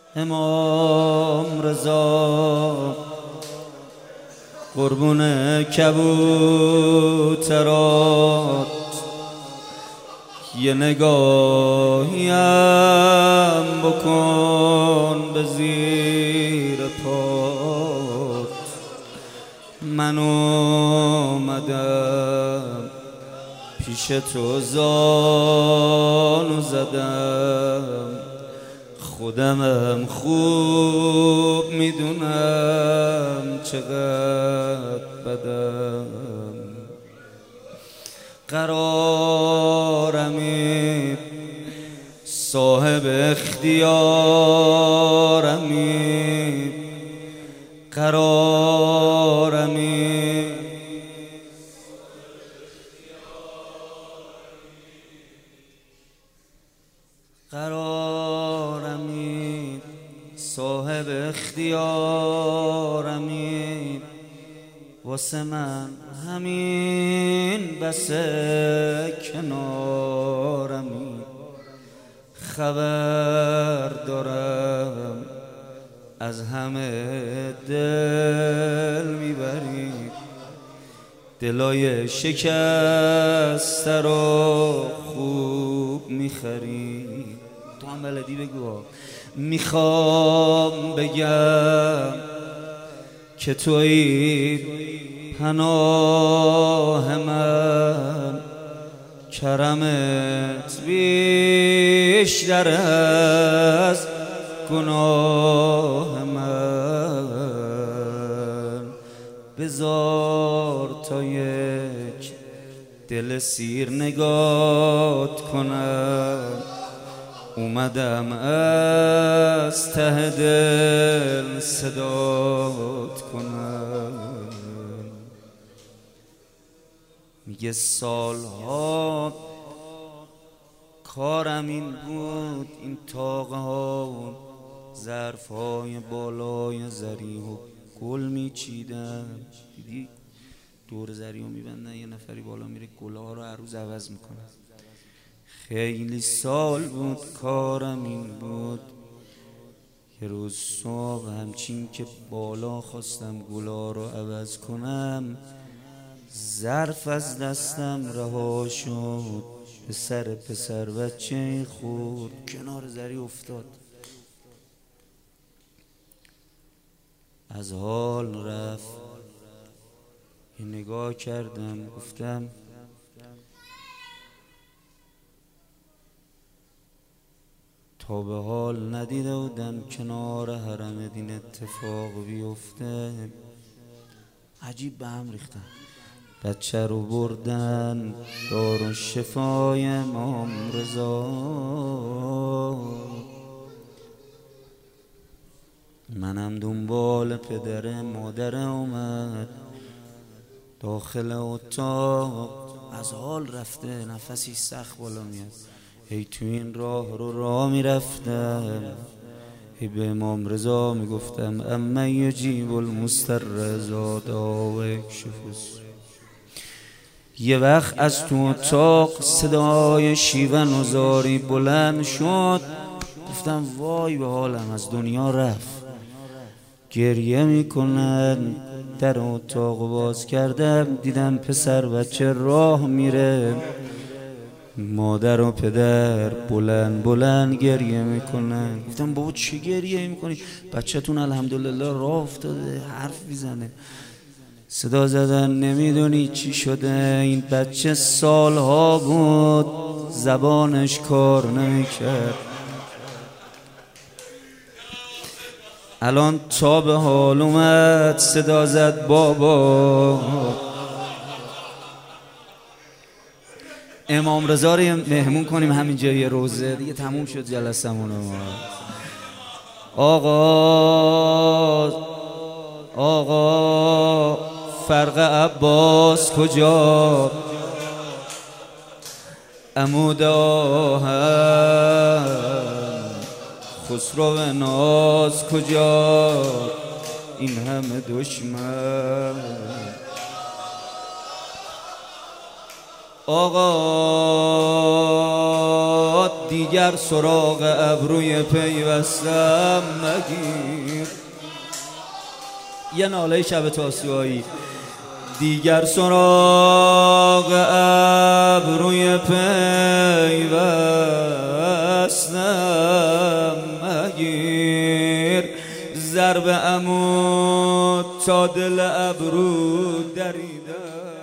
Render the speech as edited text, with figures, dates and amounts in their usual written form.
امام رضا قربون کبوترات یه نگاهیم بکن به زیر پات. من اومدم پیش تو زانو زدم، خودمم خوب میدونم چقدر بدم. قرارمی صاحب اختیارمی، قرارمی قرارمی صاحب اختیارمی. واسه من همین بسه کنارمی. خبر دارم از همه دل میبری، دلای شکسته رو خوب میخری. تو هم بلدی بگو. میخوام بگم که تویی پناه من، کرمت بیشتر از گناه من. بذار تا یک دل سیر نگات کنم، اومدم از ته دل صدات کنم. میگه سالها کارم این بود، این تاقه ها ظرف های بالای زریح و گل میچیدم. دیدی دور زریح میبندن، یه نفری بالا میره گلها رو هر روز عوض میکنه. خیلی سال بود کارم این بود. یه روز صبح همچین که بالا خواستم گلها رو عوض کنم، ظرف از دستم رها شد، به سر پسر بچه خورد، کنار زریح افتاد. از حال رفت. یه نگاه کردم، گفتم تا به حال ندیده بودم کنار حرم دین اتفاق بیفته. عجیب به هم ریختن. بچه رو بردن دارالشفای امام رضا. منم دنبال پدر مادر اومد داخل اتاق. از حال رفته، نفسی سخت بالا میاد. هی تو این راه میرفتم، هی به امام رضا میگفتم اما یجیب المضطر اذا دعا و یکشف السوء. یه وقت از تو اتاق صدای شیون و زاری بلند شد. گفتم وای به حالم، از دنیا رفت. گریه میکنن. در اتاق باز کردم، دیدم پسر بچه راه میره، مادر و پدر بلند بلند گریه میکنن. گفتم بابا چه گریه میکنی؟ بچه‌تون الحمدلله راه افتاده، حرف میزنه. صدا زدن نمیدونی چی شده؟ این بچه سالها بود زبانش کار نمیکرد، الان تا به حال اومد صدا زد بابا. امام رضا رو مهمون کنیم همینجا یه روزه دیگه، تموم شد جلسمون. آقا فرق عباس کجا؟ عمود آهن خسرو ناز کجا؟ این همه دشمن. آقا دیگر سراغ ابروی پیوستم مگیر. یه ناله شب تاسوعایی. دیگر سراغ ابروی پیوستم مگیر، ضرب عمود تا دل ابرو دریده